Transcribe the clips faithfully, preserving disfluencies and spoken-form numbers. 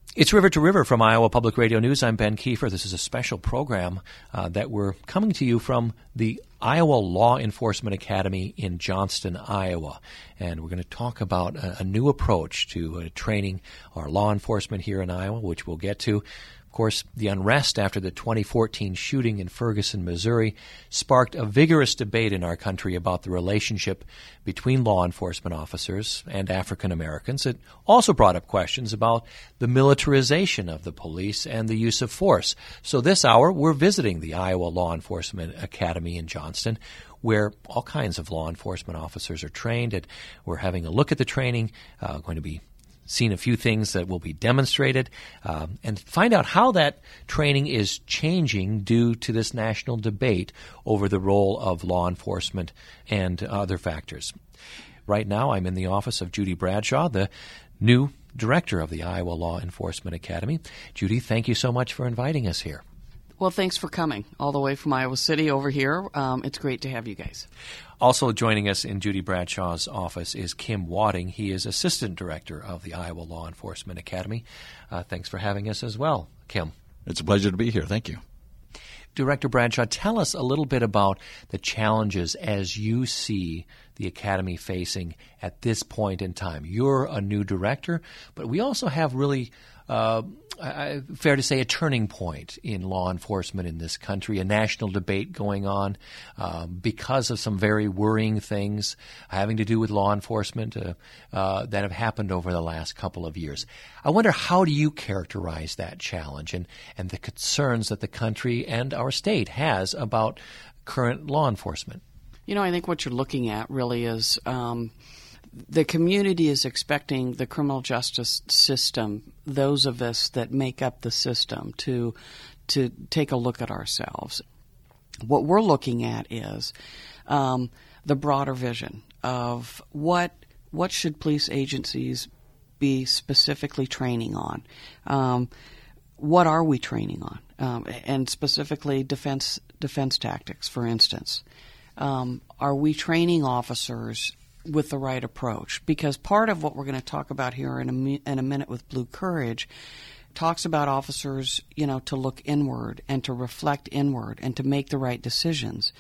It's River to River from Iowa Public Radio News. I'm Ben Kiefer. This is a special program uh, that we're coming to you from the Iowa Law Enforcement Academy in Johnston, Iowa. And we're going to talk about a, a new approach to uh, training our law enforcement here in Iowa, which we'll get to. Of course, the unrest after the twenty fourteen shooting in Ferguson, Missouri, sparked a vigorous debate in our country about the relationship between law enforcement officers and African Americans. It also brought up questions about the militarization of the police and the use of force. So this hour, we're visiting the Iowa Law Enforcement Academy in Johnston, where all kinds of law enforcement officers are trained. And we're having a look at the training, uh, going to be seen a few things that will be demonstrated, um, and find out how that training is changing due to this national debate over the role of law enforcement and other factors. Right now, I'm in the office of Judy Bradshaw, the new director of the Iowa Law Enforcement Academy. Judy, thank you so much for inviting us here. Well, thanks for coming all the way from Iowa City over here. Um, it's great to have you guys. Also joining us in Judy Bradshaw's office is Kim Wadding. He is Assistant Director of the Iowa Law Enforcement Academy. Uh, thanks for having us as well, Kim. It's a pleasure to be here. Thank you. Director Bradshaw, tell us a little bit about the challenges as you see the Academy facing at this point in time. You're a new director, but we also have really Uh, I, fair to say, a turning point in law enforcement in this country, a national debate going on uh, because of some very worrying things having to do with law enforcement uh, uh, that have happened over the last couple of years. I wonder, how do you characterize that challenge and, and the concerns that the country and our state has about current law enforcement? You know, I think what you're looking at really is um, the community is expecting the criminal justice system, those of us that make up the system, to to take a look at ourselves. What we're looking at is um, the broader vision of what what should police agencies be specifically training on. Um, what are we training on? Um, and specifically defense defense tactics, for instance. Um, are we training officers with the right approach? Because part of what we're going to talk about here in a, mi- in a minute with Blue Courage talks about officers, you know, to look inward and to reflect inward and to make the right decisions.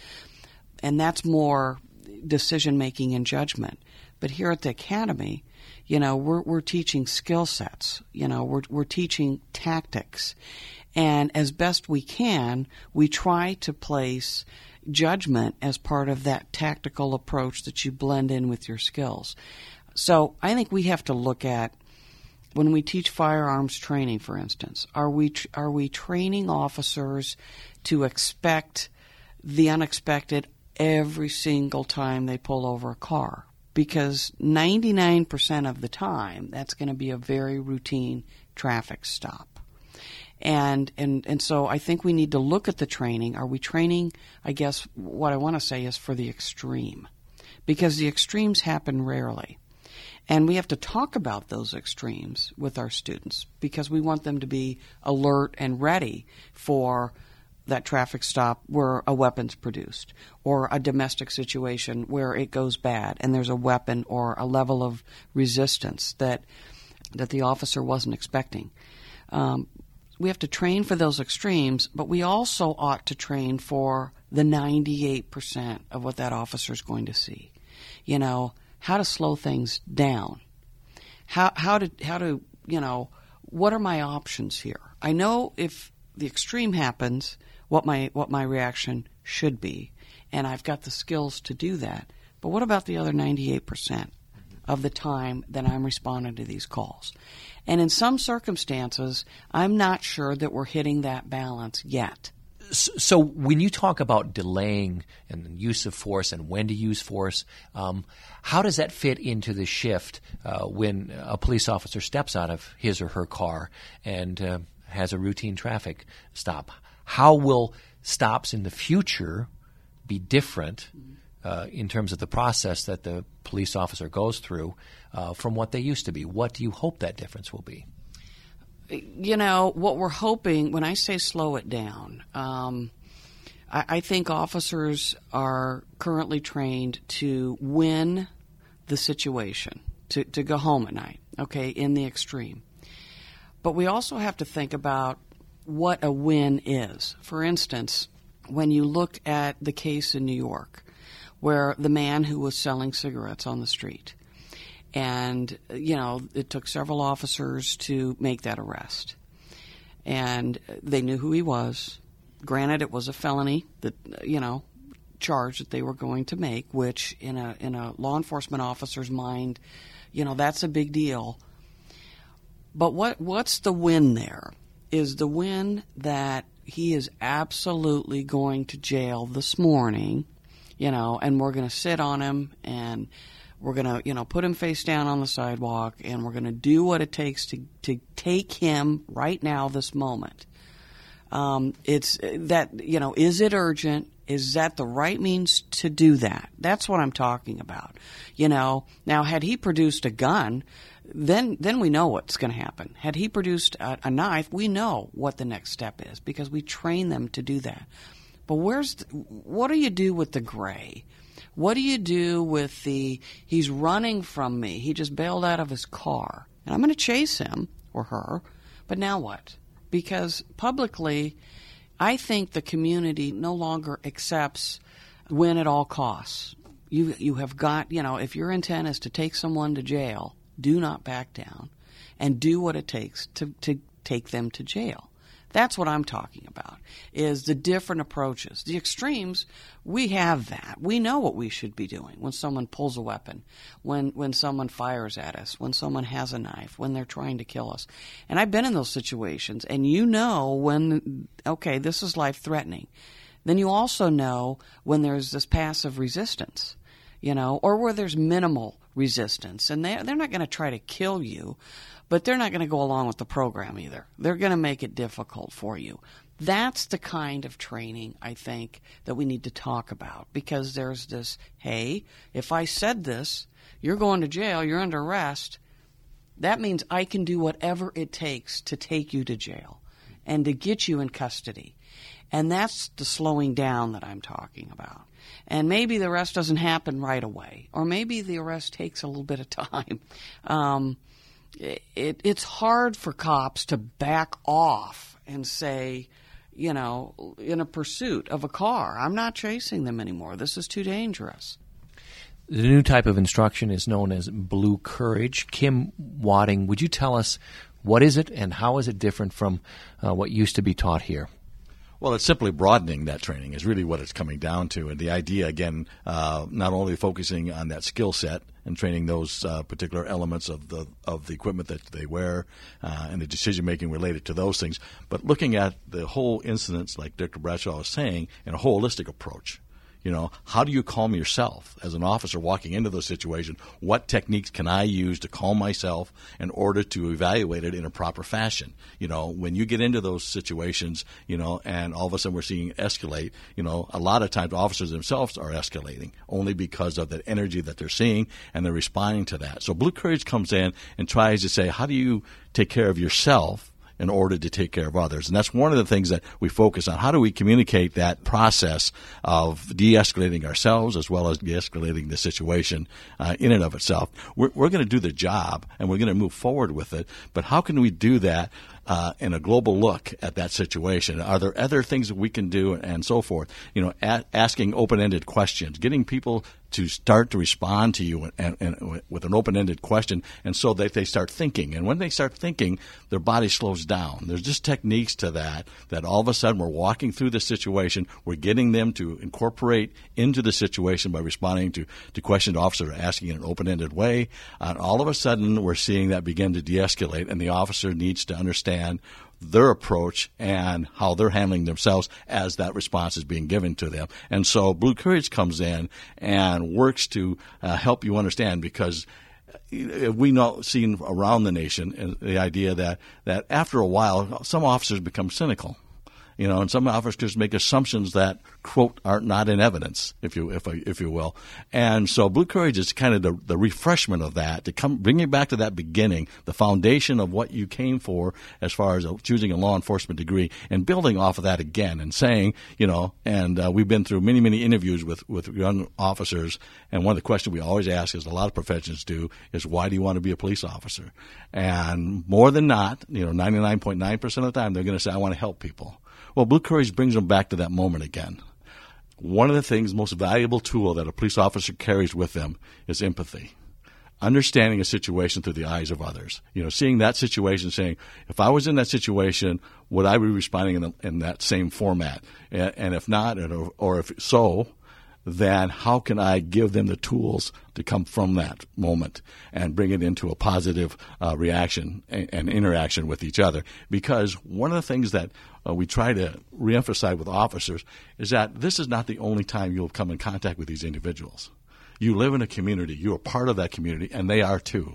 And that's more decision-making and judgment. But here at the Academy, you know, we're, we're teaching skill sets. You know, we're, we're teaching tactics. And as best we can, we try to place judgment as part of that tactical approach that you blend in with your skills. So I think we have to look at, when we teach firearms training, for instance, are we tr- are we training officers to expect the unexpected every single time they pull over a car? Because ninety-nine percent of the time, that's going to be a very routine traffic stop. And, and and so I think we need to look at the training. Are we training, I guess what I want to say is for the extreme, because the extremes happen rarely. And we have to talk about those extremes with our students because we want them to be alert and ready for that traffic stop where a weapon's produced, or a domestic situation where it goes bad and there's a weapon or a level of resistance that that the officer wasn't expecting. Um, We have to train for those extremes, but we also ought to train for the ninety-eight percent of what that officer is going to see. You know, how to slow things down. How how to how to, you know, what are my options here? I know if the extreme happens, what my what my reaction should be, and I've got the skills to do that. But what about the other ninety-eight percent of the time that I'm responding to these calls? And in some circumstances, I'm not sure that we're hitting that balance yet. So when you talk about delaying and the use of force and when to use force, um, how does that fit into the shift uh, when a police officer steps out of his or her car and uh, has a routine traffic stop? How will stops in the future be different uh, in terms of the process that the police officer goes through uh, from what they used to be? What do you hope that difference will be? You know, what we're hoping, when I say slow it down, um, I, I think officers are currently trained to win the situation, to, to go home at night, okay, in the extreme. But we also have to think about what a win is. For instance, when you look at the case in New York, where the man who was selling cigarettes on the street, and, you know, it took several officers to make that arrest. And they knew who he was. Granted, it was a felony that, you know, charge that they were going to make, which in a in a law enforcement officer's mind, you know, that's a big deal. But what what's the win there? Is the win that he is absolutely going to jail this morning, you know, and we're going to sit on him and we're going to, you know, put him face down on the sidewalk and we're going to do what it takes to, to take him right now, this moment. Um, it's that, you know, is it urgent? Is that the right means to do that? That's what I'm talking about. You know, now had he produced a gun, then then we know what's going to happen. Had he produced a, a knife, we know what the next step is because we train them to do that. But where's the, what do you do with the gray? What do you do with the, he's running from me, he just bailed out of his car, and I'm going to chase him or her, but now what? Because publicly, I think the community no longer accepts win at all costs. You you have got, you know, if your intent is to take someone to jail, do not back down and do what it takes to, to take them to jail. That's what I'm talking about, is the different approaches. The extremes, we have that. We know what we should be doing when someone pulls a weapon, when when someone fires at us, when someone has a knife, when they're trying to kill us. And I've been in those situations, and you know when, okay, this is life-threatening. Then you also know when there's this passive resistance, you know, or where there's minimal resistance. And they're, they're not going to try to kill you, but they're not going to go along with the program either. They're going to make it difficult for you. That's the kind of training, I think, that we need to talk about, because there's this, hey, if I said this, you're going to jail, you're under arrest, that means I can do whatever it takes to take you to jail and to get you in custody. And that's the slowing down that I'm talking about. And maybe the arrest doesn't happen right away, or maybe the arrest takes a little bit of time. Um, It, it's hard for cops to back off and say, you know, in a pursuit of a car, I'm not chasing them anymore. This is too dangerous. The new type of instruction is known as Blue Courage. Kim Wadding, would you tell us what is it and how is it different from uh, what used to be taught here? Well, it's simply broadening that training is really what it's coming down to. And the idea, again, uh, not only focusing on that skill set and training those uh, particular elements of the of the equipment that they wear uh, and the decision-making related to those things, but looking at the whole incidents, like Doctor Bradshaw was saying, in a holistic approach. You know, how do you calm yourself as an officer walking into those situations? What techniques can I use to calm myself in order to evaluate it in a proper fashion? You know, when you get into those situations, you know, and all of a sudden we're seeing escalate, you know, a lot of times officers themselves are escalating only because of the energy that they're seeing and they're responding to that. So Blue Courage comes in and tries to say, how do you take care of yourself in order to take care of others? And that's one of the things that we focus on. How do we communicate that process of de-escalating ourselves as well as de-escalating the situation uh, in and of itself? We're, we're going to do the job, and we're going to move forward with it, but how can we do that uh, in a global look at that situation? Are there other things that we can do, and so forth? You know, a- asking open-ended questions, getting people to start to respond to you and, and, with an open-ended question, and so that they start thinking. And when they start thinking, their body slows down. There's just techniques to that, that all of a sudden we're walking through the situation, we're getting them to incorporate into the situation by responding to, to questions officers are asking in an open-ended way. And all of a sudden we're seeing that begin to de-escalate, and the officer needs to understand their approach and how they're handling themselves as that response is being given to them. And so Blue Courage comes in and works to uh, help you understand, because we know, seen around the nation, the idea that, that after a while, some officers become cynical. You know, and some officers make assumptions that, quote, are not in evidence, if you if if you will. And so Blue Courage is kind of the, the refreshment of that, to come bring you back to that beginning, the foundation of what you came for as far as choosing a law enforcement degree, and building off of that again and saying, you know, and uh, we've been through many, many interviews with, with young officers, and one of the questions we always ask, as a lot of professions do, is why do you want to be a police officer? And more than not, you know, ninety-nine point nine percent of the time, they're going to say, I want to help people. Well, Blue Courage brings them back to that moment again. One of the things, most valuable tool that a police officer carries with them is empathy. Understanding a situation through the eyes of others. You know, seeing that situation, saying, if I was in that situation, would I be responding in, the, in that same format? And, and if not, or, or if so, then how can I give them the tools to come from that moment and bring it into a positive uh, reaction and, and interaction with each other? Because one of the things that uh, we try to reemphasize with officers is that this is not the only time you'll come in contact with these individuals. You live in a community. You are part of that community, and they are too.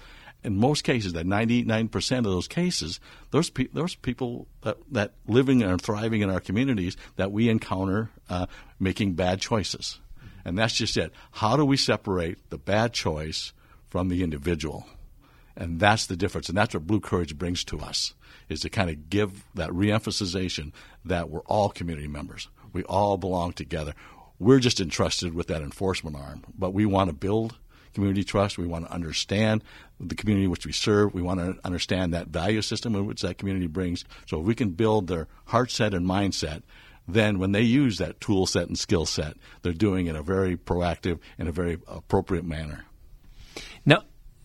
In most cases, that ninety-nine percent of those cases, those, pe- those people that, that living and thriving in our communities that we encounter uh, making bad choices. And that's just it. How do we separate the bad choice from the individual? And that's the difference. And that's what Blue Courage brings to us, is to kind of give that reemphasization that we're all community members. We all belong together. We're just entrusted with that enforcement arm, but we want to build community trust. We want to understand the community which we serve. We want to understand that value system in which that community brings. So if we can build their heart set and mindset, then when they use that tool set and skill set, they're doing it in a very proactive and a very appropriate manner. Now,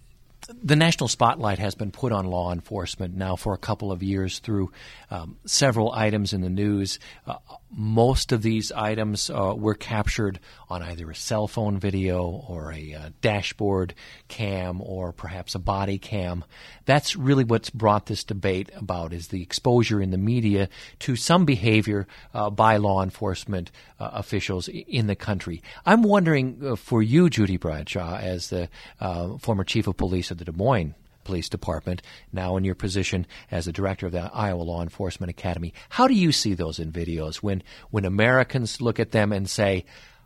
the national spotlight has been put on law enforcement now for a couple of years through um, several items in the news. Uh, most of these items uh, were captured on either a cell phone video or a uh, dashboard cam or perhaps a body cam. That's really what's brought this debate about, is the exposure in the media to some behavior uh, by law enforcement uh, officials in the country. I'm wondering uh, for you, Judy Bradshaw, as the uh, former chief of police of the Des Moines Police Department, now in your position as the director of the Iowa Law Enforcement Academy, how do you see those in videos when, when Americans look at them and say,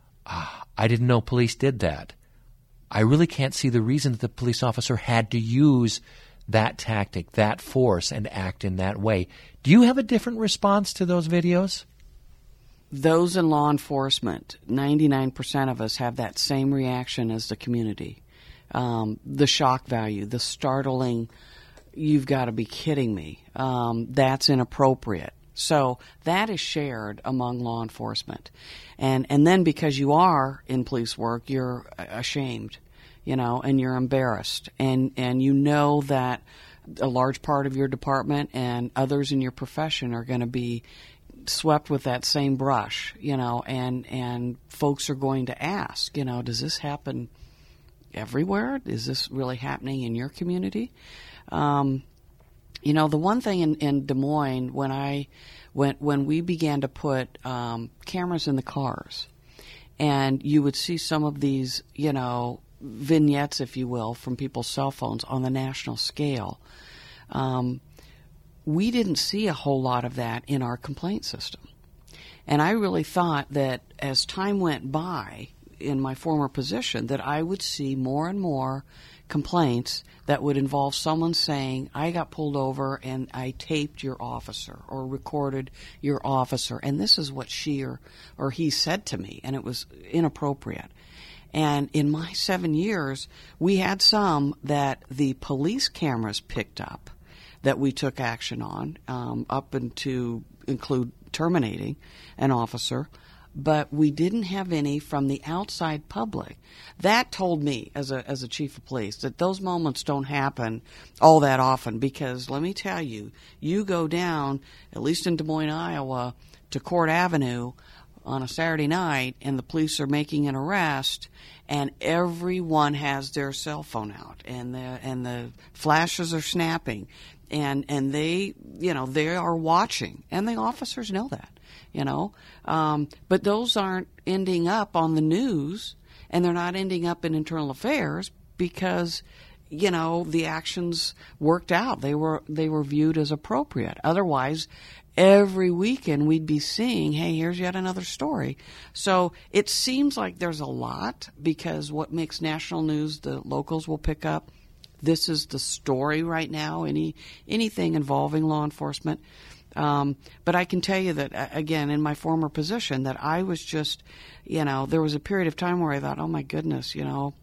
ah, I didn't know police did that. I really can't see the reason that the police officer had to use that tactic, that force, and act in that way. Do you have a different response to those videos? Those in law enforcement, ninety-nine percent of us have that same reaction as the community. Um, the shock value, the startling, you've got to be kidding me, um, that's inappropriate. So that is shared among law enforcement. And and then because you are in police work, you're ashamed, you know, and you're embarrassed. And, and you know that a large part of your department and others in your profession are going to be swept with that same brush, you know, and, and folks are going to ask, you know, does this happen everywhere? Is this really happening in your community? Um, you know, the one thing in, in Des Moines, when I, when when we began to put um, cameras in the cars, and you would see some of these, you know, vignettes, if you will, from people's cell phones on the national scale, um, we didn't see a whole lot of that in our complaint system. And I really thought that as time went by, in my former position, that I would see more and more complaints that would involve someone saying, I got pulled over and I taped your officer or recorded your officer, and this is what she or, or he said to me, and it was inappropriate. And in my seven years, we had some that the police cameras picked up that we took action on, um, up and to include terminating an officer, but we didn't have any from the outside public. That told me, as a as a chief of police, that those moments don't happen all that often, because let me tell you, you go down, at least in Des Moines, Iowa, to Court Avenue on a Saturday night, and the police are making an arrest, and everyone has their cell phone out, and the and the flashes are snapping, and and they, you know, they are watching, and the officers know that. You know, um, but those aren't ending up on the news, and they're not ending up in internal affairs because you know, the actions worked out. They were they were viewed as appropriate. Otherwise, every weekend we'd be seeing, hey, here's yet another story. So it seems like there's a lot, because what makes national news, the locals will pick up. This is the story right now, any anything involving law enforcement. Um, but I can tell you that, again, in my former position, that I was just, you know, there was a period of time where I thought, oh, my goodness, you know,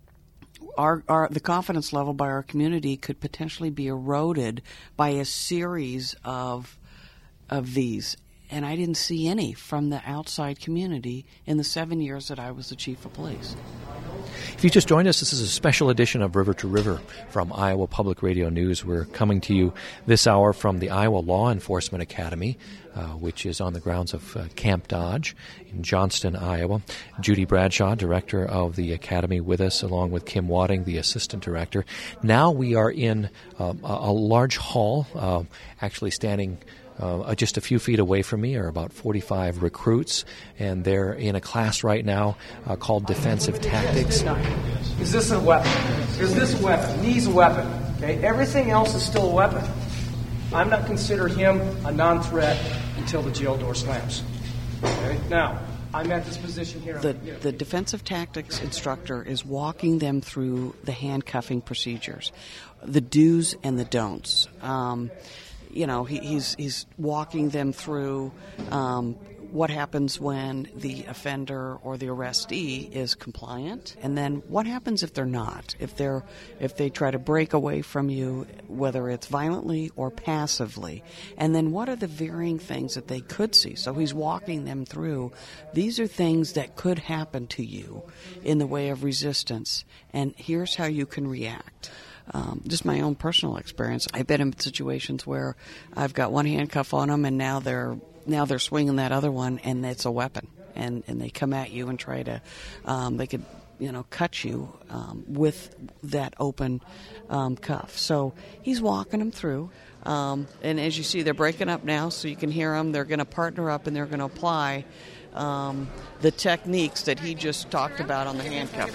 our, our the confidence level by our community could potentially be eroded by a series of of these. And I didn't see any from the outside community in the seven years that I was the chief of police. If you just joined us, this is a special edition of River to River from Iowa Public Radio News. We're coming to you this hour from the Iowa Law Enforcement Academy, uh, which is on the grounds of uh, Camp Dodge in Johnston, Iowa. Judy Bradshaw, director of the academy, with us, along with Kim Wadding, the assistant director. Now we are in um, a, a large hall, uh, actually standing Uh, just a few feet away from me are about forty-five recruits, and they're in a class right now uh, called Defensive Tactics. Is this a weapon? Is this a weapon? He's a weapon. Okay, everything else is still a weapon. I'm not consider him a non-threat until the jail door slams. Okay, now I'm at this position here. The the defensive tactics instructor is walking them through the handcuffing procedures, the do's and the don'ts. Um, You know, he, he's he's walking them through um, what happens when the offender or the arrestee is compliant, and then what happens if they're not, if they're if they try to break away from you, whether it's violently or passively, and then what are the varying things that they could see. So he's walking them through. These are things that could happen to you in the way of resistance, and here's how you can react. Um, just my own personal experience. I've been in situations where I've got one handcuff on them, and now they're now they're swinging that other one, and it's a weapon, and and they come at you and try to, um, they could, you know, cut you um, with that open um, cuff. So he's walking them through, um, and as you see, they're breaking up now, so you can hear them. They're going to partner up, and they're going to apply um, the techniques that he just talked about on the handcuff.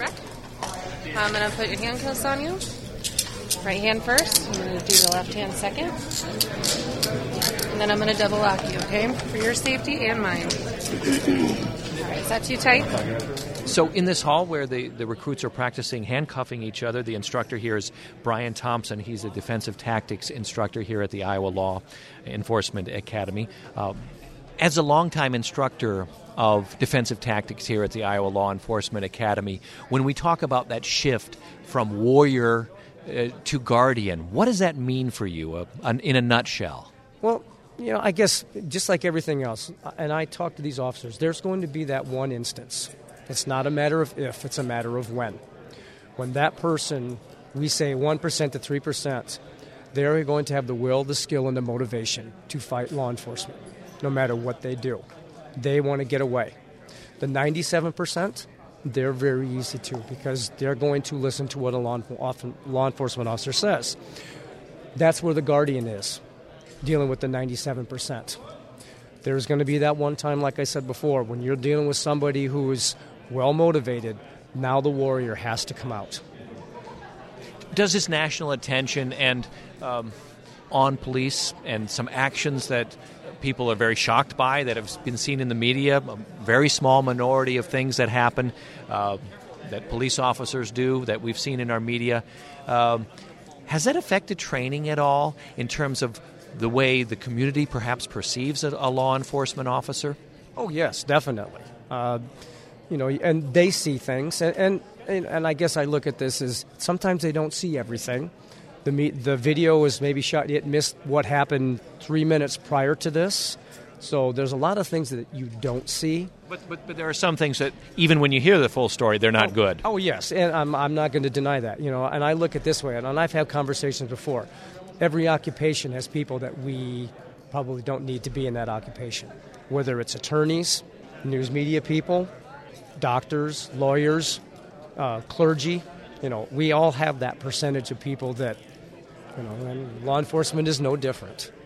I'm going to put your handcuffs on you. Right hand first. I'm going to do the left hand second. And then I'm going to double lock you, okay? For your safety and mine. All right, is that too tight? So in this hall where the, the recruits are practicing handcuffing each other, the instructor here is Brian Thompson. He's a defensive tactics instructor here at the Iowa Law Enforcement Academy. Uh, as a longtime instructor of defensive tactics here at the Iowa Law Enforcement Academy, when we talk about that shift from warrior Uh, to guardian, what does that mean for you uh, in a nutshell? Well, you know, I guess just like everything else, and I talk to these officers, there's going to be that one instance. It's not a matter of if, it's a matter of when. When that person, we say one percent to three percent, they're going to have the will, the skill, and the motivation to fight law enforcement, no matter what they do. They want to get away. The ninety-seven percent, they're very easy to, because they're going to listen to what a law, law enforcement officer says. That's where the guardian is, dealing with the ninety-seven percent. There's going to be that one time, like I said before, when you're dealing with somebody who is well-motivated, now the warrior has to come out. Does this national attention and um, on police and some actions that people are very shocked by, that have been seen in the media, a very small minority of things that happen, uh, that police officers do, that we've seen in our media, um, has that affected training at all in terms of the way the community perhaps perceives a, a law enforcement officer? Oh, yes, definitely. Uh, you know, and they see things, and, and and I guess I look at this as sometimes they don't see everything. The me- the video is maybe shot, it missed what happened three minutes prior to this. So there's a lot of things that you don't see. But but, but there are some things that, even when you hear the full story, they're not oh, good. Oh, yes, and I'm, I'm not going to deny that. You know, and I look at it this way, and I've had conversations before. Every occupation has people that we probably don't need to be in that occupation, whether it's attorneys, news media people, doctors, lawyers, uh, clergy. You know, we all have that percentage of people that, you know, and law enforcement is no different.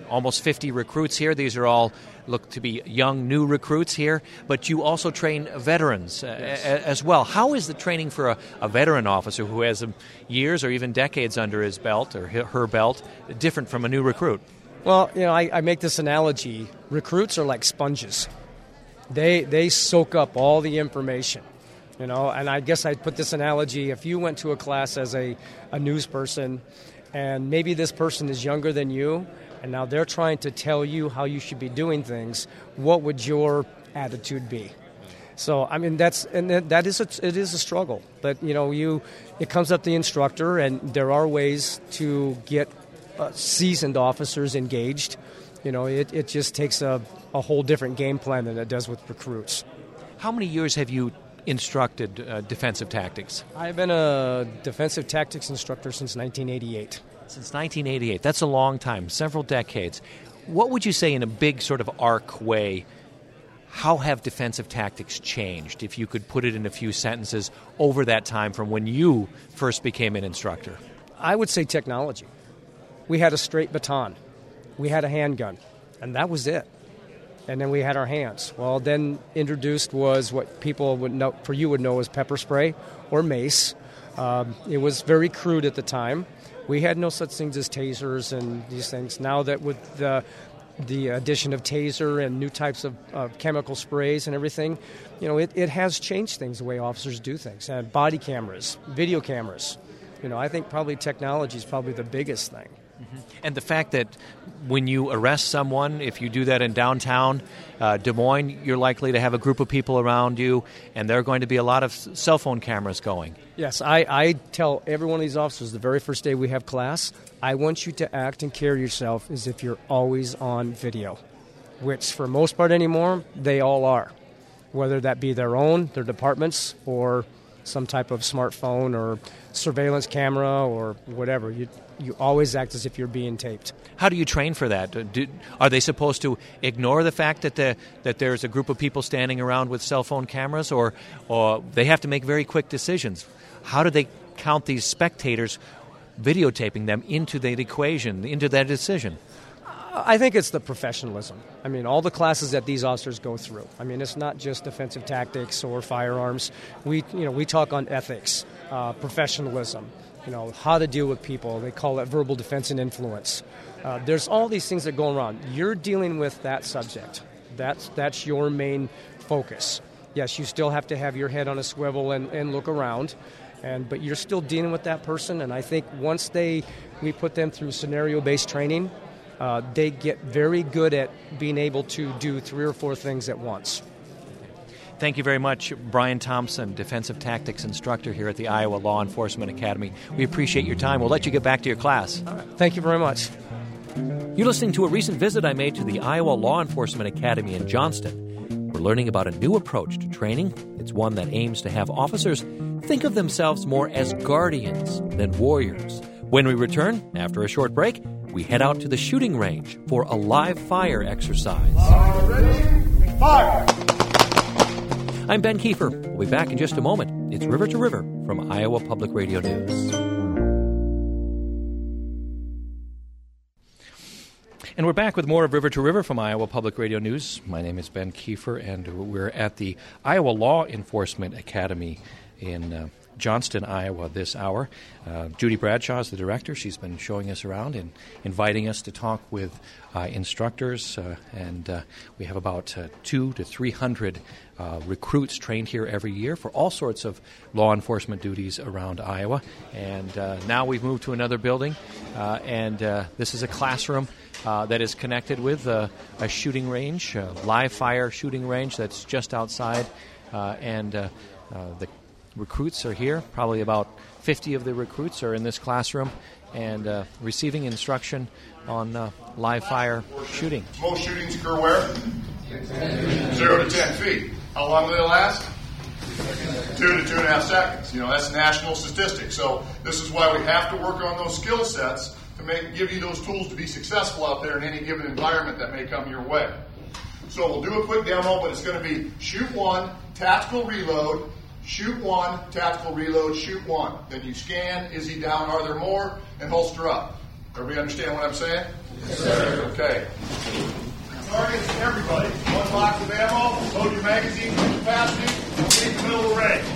almost fifty recruits here. These are all look to be young, new recruits here, but you also train veterans uh, yes. a, as well. How is the training for a, a veteran officer who has um, years or even decades under his belt or her belt different from a new recruit? Well, you know, I, I make this analogy. Recruits are like sponges. They they soak up all the information, you know, and I guess I'd put this analogy. If you went to a class as a, a news person, and maybe this person is younger than you, and now they're trying to tell you how you should be doing things, what would your attitude be? So, I mean, that's and that is a, it is a struggle. But, you know, you it comes up to the instructor, and there are ways to get uh, seasoned officers engaged. You know, it, it just takes a, a whole different game plan than it does with recruits. How many years have you instructed uh, defensive tactics? I've been a defensive tactics instructor since nineteen eighty-eight. Since nineteen eighty-eight. That's a long time, several decades. What would you say in a big sort of arc way, how have defensive tactics changed, if you could put it in a few sentences, over that time from when you first became an instructor? I would say technology. We had a straight baton. We had a handgun, and that was it. And then we had our hands. Well, then introduced was what people would know, for you would know as pepper spray or mace. Um, it was very crude at the time. We had no such things as tasers and these things. Now that with the the addition of taser and new types of uh, chemical sprays and everything, you know, it, it has changed things, the way officers do things. And body cameras, video cameras. You know, I think probably technology is probably the biggest thing. Mm-hmm. And the fact that when you arrest someone, if you do that in downtown uh, Des Moines, you're likely to have a group of people around you, and there are going to be a lot of cell phone cameras going. Yes, I, I tell every one of these officers the very first day we have class, I want you to act and carry yourself as if you're always on video, which for most part anymore, they all are, whether that be their own, their departments, or some type of smartphone or surveillance camera or whatever. You you always act as if you're being taped. How do you train for that? Do, are they supposed to ignore the fact that the, that there's a group of people standing around with cell phone cameras, or or they have to make very quick decisions? How do they count these spectators, videotaping them, into the equation, into that decision? I think it's the professionalism. I mean, all the classes that these officers go through. I mean, it's not just defensive tactics or firearms. We, you know, we talk on ethics, uh, professionalism, you know, how to deal with people. They call it verbal defense and influence. Uh, there's all these things that go around. You're dealing with that subject. That's that's your main focus. Yes, you still have to have your head on a swivel and, and look around, and but you're still dealing with that person. And I think once they we put them through scenario-based training, Uh, they get very good at being able to do three or four things at once. Thank you very much, Brian Thompson, Defensive Tactics Instructor here at the Iowa Law Enforcement Academy. We appreciate your time. We'll let you get back to your class. All right. Thank you very much. You're listening to a recent visit I made to the Iowa Law Enforcement Academy in Johnston. We're learning about a new approach to training. It's one that aims to have officers think of themselves more as guardians than warriors. When we return, after a short break, we head out to the shooting range for a live fire exercise. All ready? Fire! I'm Ben Kiefer. We'll be back in just a moment. It's River to River from Iowa Public Radio News. And we're back with more of River to River from Iowa Public Radio News. My name is Ben Kiefer, and we're at the Iowa Law Enforcement Academy in uh, Johnston, Iowa, this hour. Uh, Judy Bradshaw is the director. She's been showing us around and inviting us to talk with uh, instructors, uh, and uh, we have about uh, two to three hundred uh, recruits trained here every year for all sorts of law enforcement duties around Iowa. And uh, now we've moved to another building, uh, and uh, this is a classroom uh, that is connected with uh, a shooting range, a live fire shooting range that's just outside, uh, and uh, uh, the recruits are here. Probably about fifty of the recruits are in this classroom and uh, receiving instruction on uh, live fire shooting. Most shootings occur where? Zero to ten feet. How long do they last? Two to two and a half seconds. You know, that's national statistics. So this is why we have to work on those skill sets to make give you those tools to be successful out there in any given environment that may come your way. So we'll do a quick demo, but it's going to be shoot one, tactical reload, shoot one, tactical reload, shoot one. Then you scan, is he down, are there more, and holster up. Everybody understand what I'm saying? Yes, sir. Okay. Targets everybody. One box of ammo, load your magazine to capacity, and leave the middle of the range.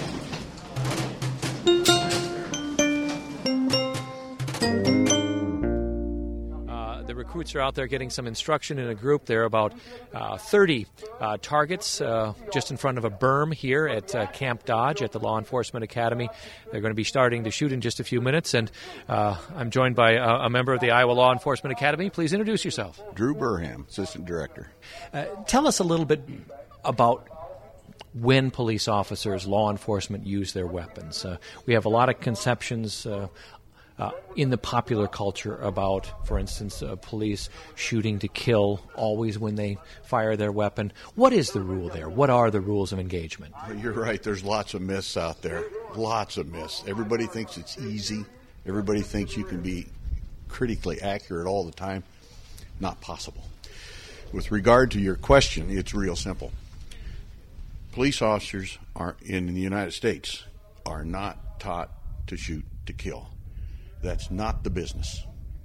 The recruits are out there getting some instruction in a group. There are about uh, thirty uh, targets uh, just in front of a berm here at uh, Camp Dodge at the Law Enforcement Academy. They're going to be starting to shoot in just a few minutes, and uh, I'm joined by a, a member of the Iowa Law Enforcement Academy. Please introduce yourself. Drew Burham, Assistant Director. Uh, tell us a little bit about when police officers, law enforcement, use their weapons. Uh, we have a lot of conceptions uh, Uh, in the popular culture about, for instance, uh, police shooting to kill always when they fire their weapon. What is the rule there? What are the rules of engagement? You're right. There's lots of myths out there. Lots of myths. Everybody thinks it's easy. Everybody thinks you can be critically accurate all the time. Not possible. With regard to your question, it's real simple. Police officers are in the United States are not taught to shoot to kill. That's not the business.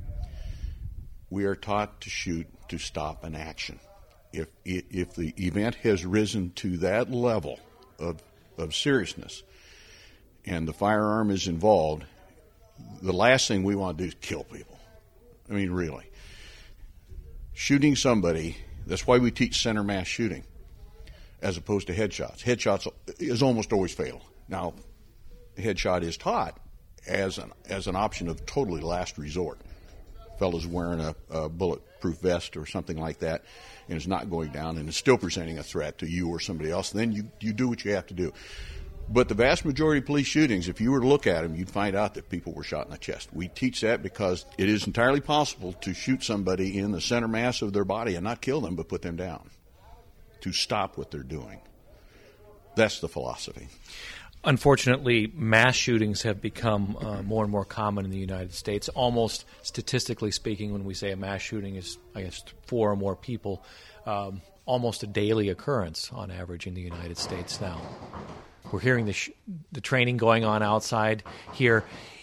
We are taught to shoot to stop an action. If if the event has risen to that level of of seriousness and the firearm is involved, the last thing we want to do is kill people. I mean, really. Shooting somebody, that's why we teach center mass shooting as opposed to headshots. Headshots is almost always fatal. Now, headshot is taught as an as an option of totally last resort. Fellas wearing a, a bulletproof vest or something like that and is not going down and is still presenting a threat to you or somebody else, then you, you do what you have to do. But the vast majority of police shootings, if you were to look at them, you'd find out that people were shot in the chest. We teach that because it is entirely possible to shoot somebody in the center mass of their body and not kill them but put them down, to stop what they're doing. That's the philosophy. Unfortunately, mass shootings have become uh, more and more common in the United States. Almost statistically speaking, when we say a mass shooting is, I guess, four or more people, um, almost a daily occurrence on average in the United States now. We're hearing the, sh- the training going on outside here.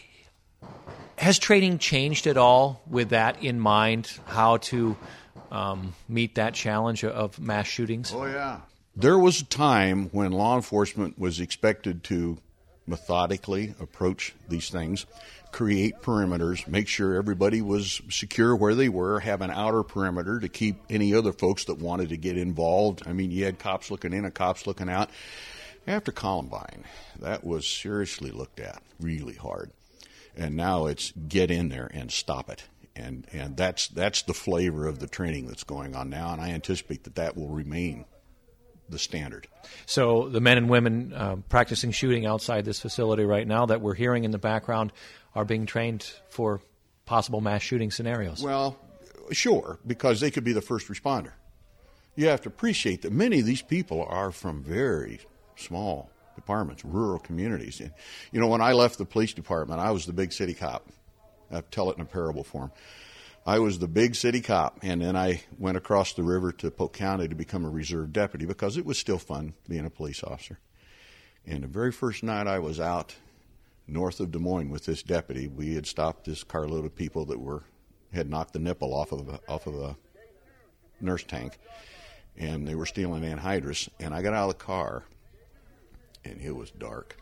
Has training changed at all with that in mind, how to um, meet that challenge of mass shootings? Oh, yeah. There was a time when law enforcement was expected to methodically approach these things, create perimeters, make sure everybody was secure where they were, have an outer perimeter to keep any other folks that wanted to get involved. I mean, you had cops looking in and cops looking out. After Columbine, that was seriously looked at really hard. And now it's get in there and stop it. And and that's that's the flavor of the training that's going on now, and I anticipate that that will remain the standard. So the men and women uh, practicing shooting outside this facility right now that we're hearing in the background are being trained for possible mass shooting scenarios. Well, sure, because they could be the first responder. You have to appreciate that many of these people are from very small departments, rural communities. You know, when I left the police department, I was the big city cop. I tell it in a parable form. I was the big city cop, and then I went across the river to Polk County to become a reserve deputy because it was still fun being a police officer. And the very first night I was out north of Des Moines with this deputy, we had stopped this carload of people that were had knocked the nipple off of a, off of a nurse tank, and they were stealing anhydrous. And I got out of the car, and it was dark.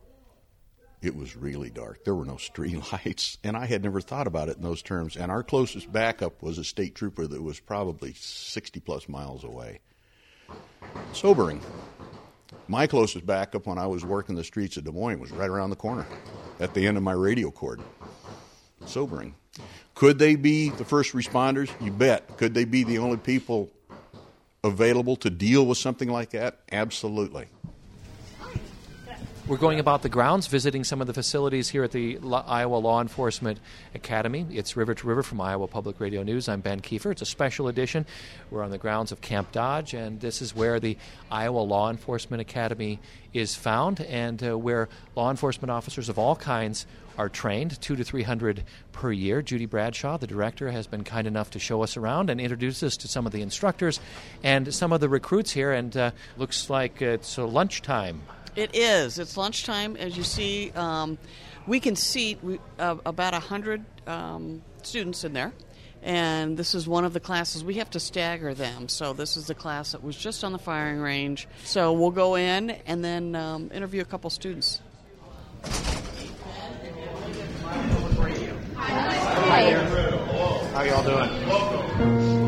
It was really dark. There were no street lights, and I had never thought about it in those terms. And our closest backup was a state trooper that was probably sixty-plus miles away. Sobering. My closest backup when I was working the streets of Des Moines was right around the corner at the end of my radio cord. Sobering. Could they be the first responders? You bet. Could they be the only people available to deal with something like that? Absolutely. We're going about the grounds, visiting some of the facilities here at the La- Iowa Law Enforcement Academy. It's River to River from Iowa Public Radio News. I'm Ben Kiefer. It's a special edition. We're on the grounds of Camp Dodge, and this is where the Iowa Law Enforcement Academy is found, and uh, where law enforcement officers of all kinds are trained, two to three hundred per year. Judy Bradshaw, the director, has been kind enough to show us around and introduce us to some of the instructors and some of the recruits here, and uh, looks like it's uh, lunchtime. It is. It's lunchtime. As you see, um, we can seat we, uh, about one hundred um, students in there. And this is one of the classes. We have to stagger them. So this is the class that was just on the firing range. So we'll go in and then um, interview a couple students. Hi. How y'all doing?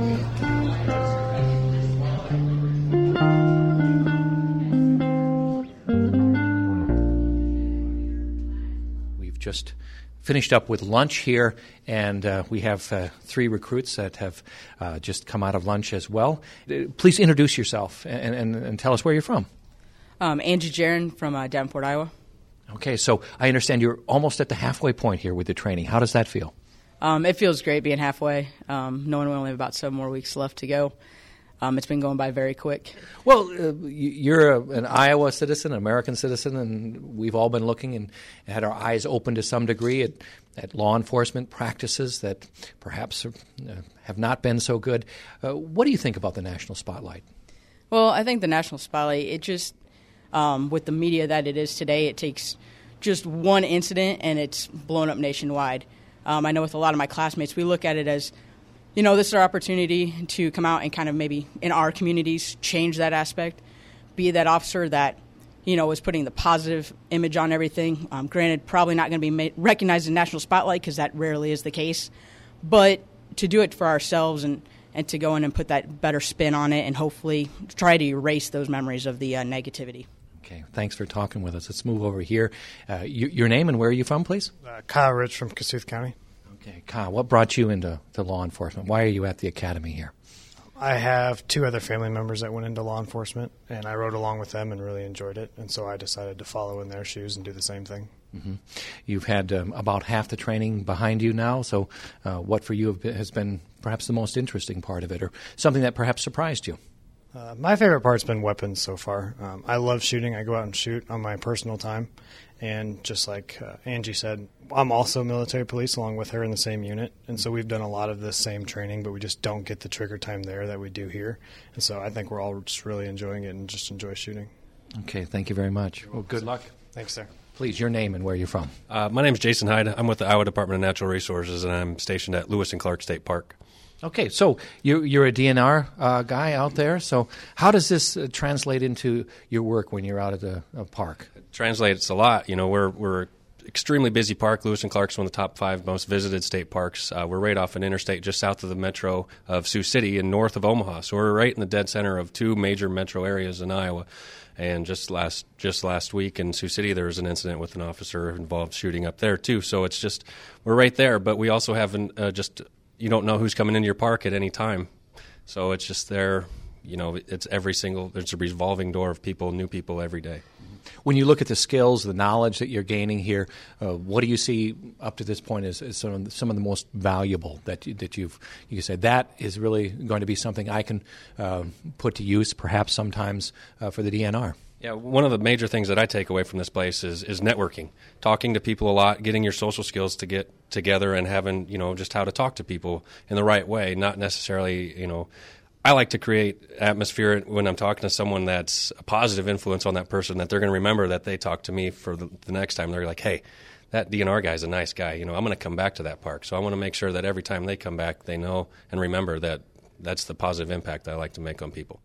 We've just finished up with lunch here, and uh, we have uh, three recruits that have uh, just come out of lunch as well. Uh, please introduce yourself and, and, and tell us where you're from. Um, Angie Jaron from uh, Davenport, Iowa. Okay, so I understand you're almost at the halfway point here with the training. How does that feel? Um, it feels great being halfway, um, knowing we only have about seven more weeks left to go. Um, it's been going by very quick. Well, uh, you're a, an Iowa citizen, an American citizen, and we've all been looking and had our eyes open to some degree at, at law enforcement practices that perhaps uh, have not been so good. Uh, what do you think about the national spotlight? Well, I think the national spotlight, it just, um, with the media that it is today, it takes just one incident and it's blown up nationwide. Um, I know with a lot of my classmates, we look at it as, you know, this is our opportunity to come out and kind of maybe in our communities change that aspect, be that officer that, you know, is putting the positive image on everything. Um, granted, probably not going to be ma- recognized in national spotlight because that rarely is the case, but to do it for ourselves and, and to go in and put that better spin on it and hopefully try to erase those memories of the uh, negativity. Okay, thanks for talking with us. Let's move over here. Uh, you, your name and where are you from, please? Uh, Kyle Rich from Kossuth County. Okay, Kyle, what brought you into to law enforcement? Why are you at the academy here? I have two other family members that went into law enforcement, and I rode along with them and really enjoyed it, and so I decided to follow in their shoes and do the same thing. Mm-hmm. You've had um, about half the training behind you now, so uh, what for you have been, has been perhaps the most interesting part of it, or something that perhaps surprised you? Uh, my favorite part's been weapons so far. Um, I love shooting. I go out and shoot on my personal time. And just like uh, Angie said, I'm also military police along with her in the same unit. And so we've done a lot of the same training, but we just don't get the trigger time there that we do here. And so I think we're all just really enjoying it and just enjoy shooting. Okay, thank you very much. Well, good luck. Thanks, sir. Please, your name and where you're from. Uh, my name is Jason Hyde. I'm with the Iowa Department of Natural Resources, and I'm stationed at Lewis and Clark State Park. Okay, so you're, you're a D N R uh, guy out there. So how does this uh, translate into your work when you're out at the uh, park? It translates a lot. You know, we're we're extremely busy park. Lewis and Clark's one of the top five most visited state parks. Uh, we're right off an interstate just south of the metro of Sioux City and north of Omaha. So we're right in the dead center of two major metro areas in Iowa. And just last just last week in Sioux City, there was an incident with an officer involved shooting up there too. So it's just we're right there. But we also have an, uh, just you don't know who's coming into your park at any time. So it's just there. You know, it's every single there's a revolving door of people, new people every day. When you look at the skills, the knowledge that you're gaining here, uh, what do you see up to this point as, as some, of the, some of the most valuable that you, that you've you say that is really going to be something I can uh, put to use, perhaps sometimes uh, for the D N R? Yeah, one of the major things that I take away from this place is is networking, talking to people a lot, getting your social skills to get together, and having you know just how to talk to people in the right way, not necessarily you know. I like to create atmosphere when I'm talking to someone that's a positive influence on that person, that they're going to remember that they talk to me for the, the next time. They're like, hey, that D N R guy's a nice guy. You know, I'm going to come back to that park. So I want to make sure that every time they come back, they know and remember that that's the positive impact that I like to make on people.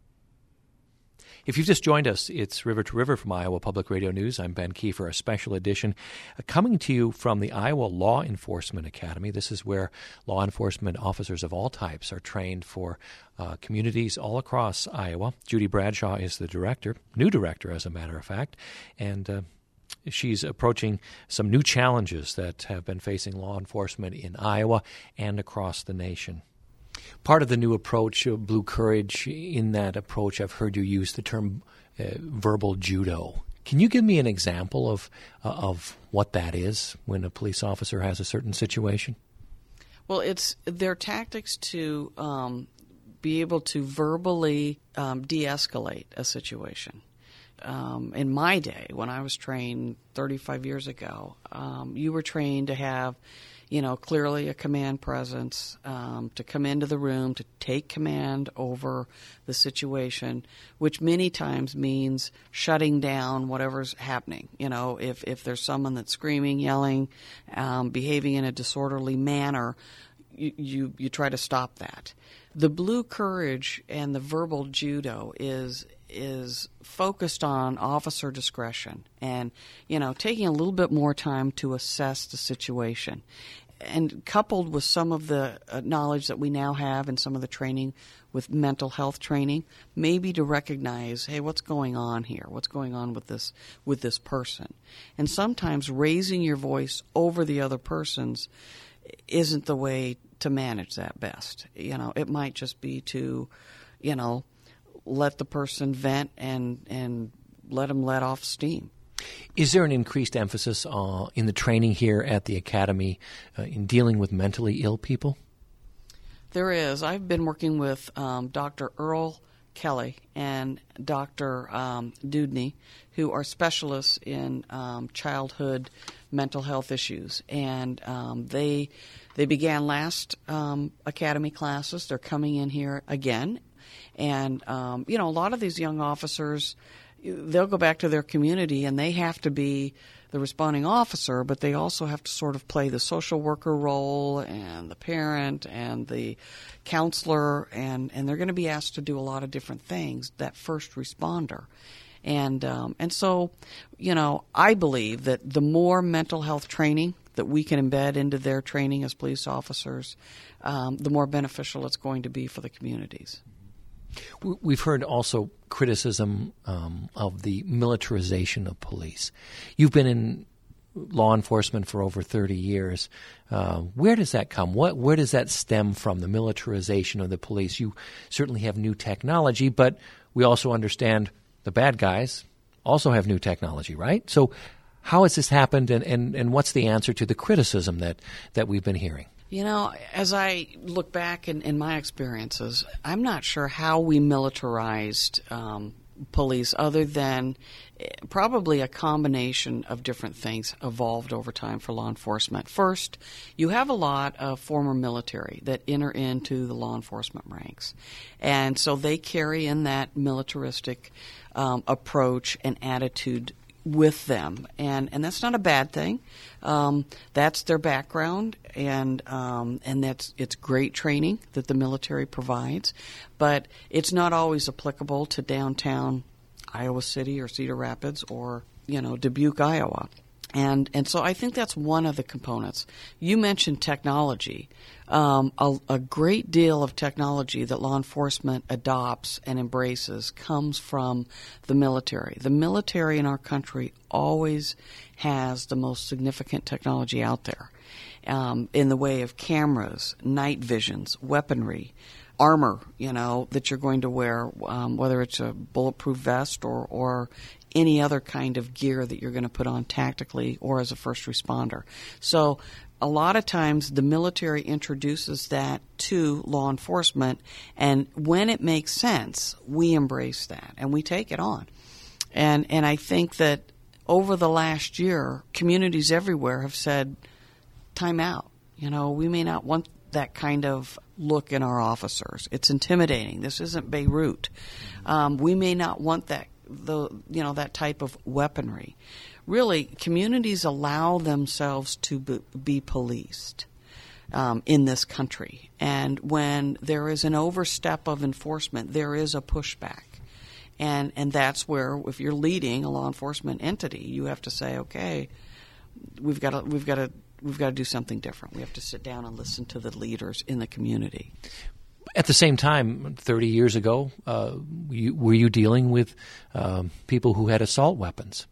If you've just joined us, it's River to River from Iowa Public Radio News. I'm Ben Kiefer, a special edition uh, coming to you from the Iowa Law Enforcement Academy. This is where law enforcement officers of all types are trained for uh, communities all across Iowa. Judy Bradshaw is the director, new director as a matter of fact, and uh, she's approaching some new challenges that have been facing law enforcement in Iowa and across the nation. Part of the new approach, uh, Blue Courage, in that approach, I've heard you use the term uh, verbal judo. Can you give me an example of uh, of what that is when a police officer has a certain situation? Well, it's their tactics to um, be able to verbally um, de-escalate a situation. Um, in my day, when I was trained thirty-five years ago, um, you were trained to have you know, clearly a command presence, um, to come into the room, to take command over the situation, which many times means shutting down whatever's happening. You know, if, if there's someone that's screaming, yelling, um, behaving in a disorderly manner, you, you, you try to stop that. The Blue Courage and the verbal judo is is focused on officer discretion and, you know, taking a little bit more time to assess the situation. And coupled with some of the uh, knowledge that we now have and some of the training with mental health training, maybe to recognize, hey, what's going on here? What's going on with this with this person? And sometimes raising your voice over the other person's isn't the way to manage that best. You know, it might just be to, you know, let the person vent and and let them let off steam. Is there an increased emphasis uh, in the training here at the Academy uh, in dealing with mentally ill people? There is. I've been working with um, Doctor Earl Kelly and Doctor Um, Dudney, who are specialists in um, childhood mental health issues. And um, they they began last um, Academy classes. They're coming in here again. And, um, you know, a lot of these young officers, they'll go back to their community and they have to be the responding officer, but they also have to sort of play the social worker role and the parent and the counselor, and, and they're going to be asked to do a lot of different things, that first responder. And, um, and so, you know, I believe that the more mental health training that we can embed into their training as police officers, um, the more beneficial it's going to be for the communities. We've heard also criticism um, of the militarization of police. You've been in law enforcement for over thirty years. Uh, where does that come? What, where does that stem from, the militarization of the police? You certainly have new technology, but we also understand the bad guys also have new technology, right? So how has this happened, and, and, and what's the answer to the criticism that, that we've been hearing? You know, as I look back in, in my experiences, I'm not sure how we militarized um, police other than probably a combination of different things evolved over time for law enforcement. First, you have a lot of former military that enter into the law enforcement ranks. And so they carry in that militaristic um, approach and attitude with them, and and that's not a bad thing. Um, that's their background, and um, and that's it's great training that the military provides, but it's not always applicable to downtown Iowa City or Cedar Rapids or you know Dubuque, Iowa. And and so I think that's one of the components. You mentioned technology. Um, a, a great deal of technology that law enforcement adopts and embraces comes from the military. The military in our country always has the most significant technology out there um, in the way of cameras, night visions, weaponry, armor, you know, that you're going to wear, um, whether it's a bulletproof vest or, or any other kind of gear that you're going to put on tactically or as a first responder. So a lot of times the military introduces that to law enforcement, and when it makes sense, we embrace that and we take it on. And and I think that over the last year, communities everywhere have said, time out. You know, we may not want that kind of look in our officers. It's intimidating. This isn't Beirut. Um, we may not want that the you know that type of weaponry. Really, communities allow themselves to be, be policed um, in this country, and when there is an overstep of enforcement, there is a pushback, and and that's where, if you're leading a law enforcement entity, you have to say, okay, we've got to we've got to we've got to do something different. We have to sit down and listen to the leaders in the community. At the same time, thirty years ago, uh, you, were you dealing with uh, people who had assault weapons?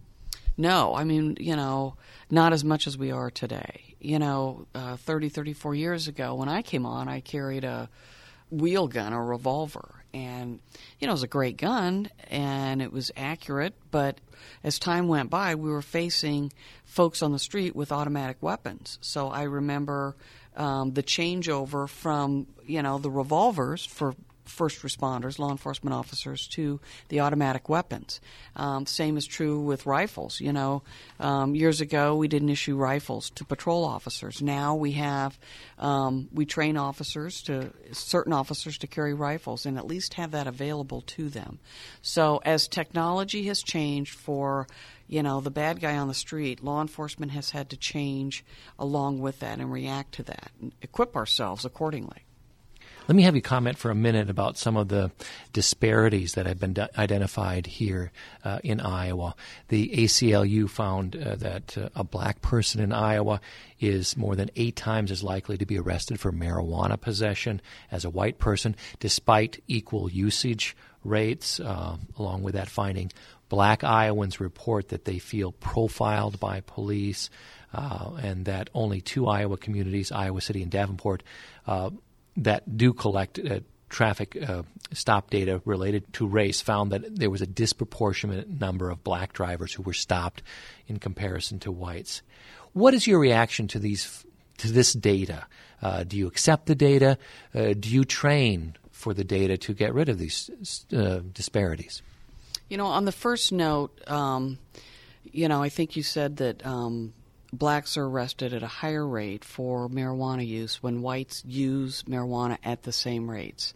No, I mean, you know, not as much as we are today. You know, uh, thirty, thirty-four years ago when I came on, I carried a wheel gun, a revolver. And, you know, it was a great gun and it was accurate. But as time went by, we were facing folks on the street with automatic weapons. So I remember um, the changeover from, you know, the revolvers for first responders, law enforcement officers, to the automatic weapons. Um, same is true with rifles. You know, um, years ago we didn't issue rifles to patrol officers. Now we have, um, we train officers to, certain officers to carry rifles and at least have that available to them. So as technology has changed for, you know, the bad guy on the street, law enforcement has had to change along with that and react to that and equip ourselves accordingly. Let me have you comment for a minute about some of the disparities that have been d- identified here uh, in Iowa. The A C L U found uh, that uh, a black person in Iowa is more than eight times as likely to be arrested for marijuana possession as a white person, despite equal usage rates. Uh, along with that finding, black Iowans report that they feel profiled by police, uh, and that only two Iowa communities, Iowa City and Davenport, uh, that do collect uh, traffic uh, stop data related to race, found that there was a disproportionate number of black drivers who were stopped in comparison to whites. What is your reaction to these to this data? Uh, do you accept the data? Uh, do you train for the data to get rid of these uh, disparities? You know, on the first note, um, you know, I think you said that um, blacks are arrested at a higher rate for marijuana use when whites use marijuana at the same rates.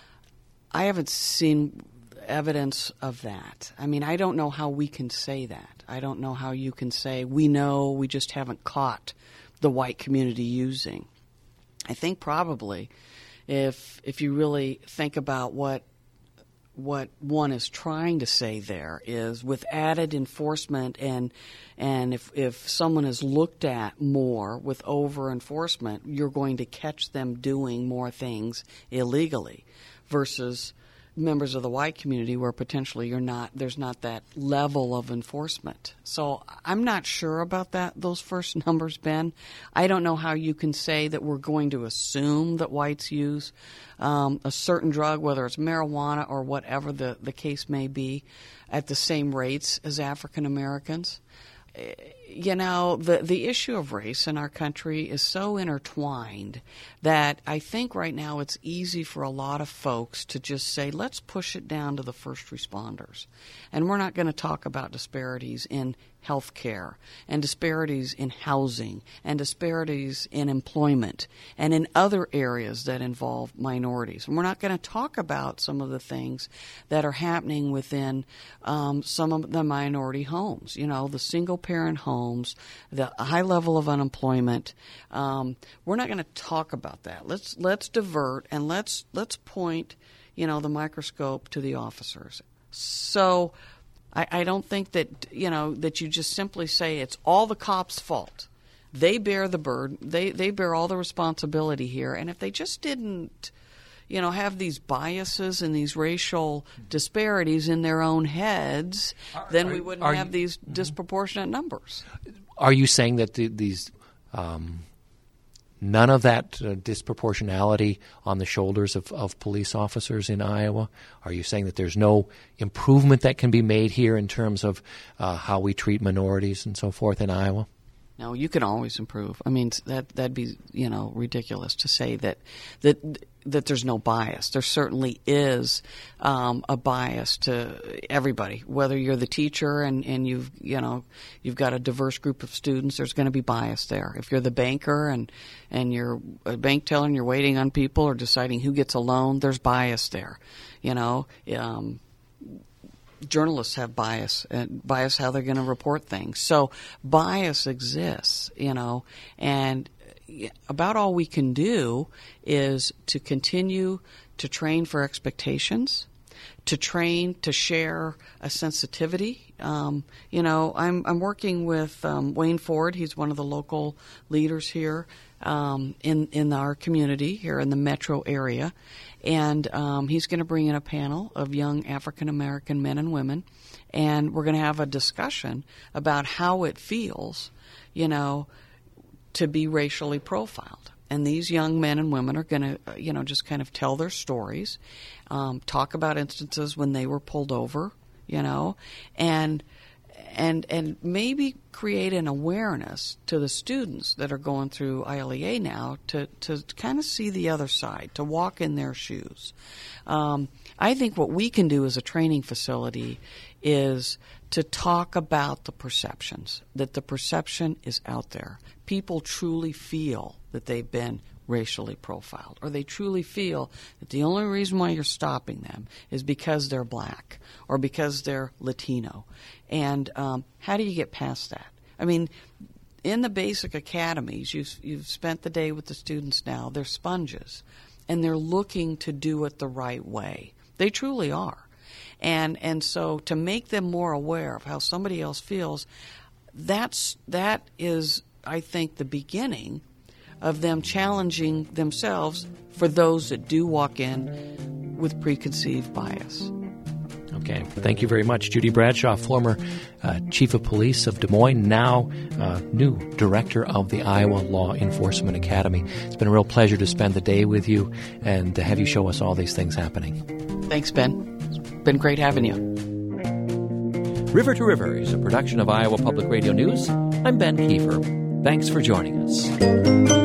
I haven't seen evidence of that. I mean, I don't know how we can say that. I don't know how you can say, we know, we just haven't caught the white community using. I think probably if if you really think about what what one is trying to say there is, with added enforcement and and if if someone is looked at more with over enforcement, you're going to catch them doing more things illegally versus members of the white community where potentially you're not there's not that level of enforcement. So I'm not sure about that those first numbers, Ben. I don't know how you can say that we're going to assume that whites use um, a certain drug, whether it's marijuana or whatever the, the case may be, at the same rates as African Americans. You know, the the issue of race in our country is so intertwined that I think right now it's easy for a lot of folks to just say, let's push it down to the first responders. And we're not going to talk about disparities in health care and disparities in housing and disparities in employment and in other areas that involve minorities. And we're not going to talk about some of the things that are happening within um, some of the minority homes, you know, the single-parent homes, the high level of unemployment. Um, we're not going to talk about that. Let's let's divert and let's let's point, you know, the microscope to the officers. So I, I don't think that, you know, that you just simply say it's all the cops' fault. They bear the burden. They they bear all the responsibility here. And if they just didn't, you know, have these biases and these racial disparities in their own heads, are, then are, we wouldn't have you, these mm-hmm. disproportionate numbers. Are you saying that the, these um, none of that uh, disproportionality on the shoulders of, of police officers in Iowa? Are you saying that there's no improvement that can be made here in terms of uh, how we treat minorities and so forth in Iowa? No, you can always improve. I mean, that that'd be, you know, ridiculous to say that that that there's no bias. There certainly is um, a bias to everybody. Whether you're the teacher and, and you've you know you've got a diverse group of students, there's going to be bias there. If you're the banker and and you're a bank teller and you're waiting on people or deciding who gets a loan, there's bias there. You know. Um, Journalists have bias and bias how they're going to report things. So bias exists, you know, and about all we can do is to continue to train for expectations, to train to share a sensitivity. Um, you know, I'm I'm working with um, Wayne Ford. He's one of the local leaders here um, in in our community here in the metro area. And um, he's going to bring in a panel of young African-American men and women, and we're going to have a discussion about how it feels, you know, to be racially profiled. And these young men and women are going to, you know, just kind of tell their stories, um, talk about instances when they were pulled over, you know, and and and maybe create an awareness to the students that are going through I L E A now to, to kind of see the other side, to walk in their shoes. Um, I think what we can do as a training facility is to talk about the perceptions, that the perception is out there. People truly feel that they've been racially profiled, or they truly feel that the only reason why you're stopping them is because they're black or because they're Latino. And um, how do you get past that? I mean, in the basic academies, you've, you've spent the day with the students now. They're sponges, and they're looking to do it the right way. They truly are. And and so to make them more aware of how somebody else feels, that's that is, I think, the beginning of them challenging themselves for those that do walk in with preconceived bias. Okay. Thank you very much, Judy Bradshaw, former uh, Chief of Police of Des Moines, now uh, new Director of the Iowa Law Enforcement Academy. It's been a real pleasure to spend the day with you and to have you show us all these things happening. Thanks, Ben. It's been great having you. River to River is a production of Iowa Public Radio News. I'm Ben Kiefer. Thanks for joining us.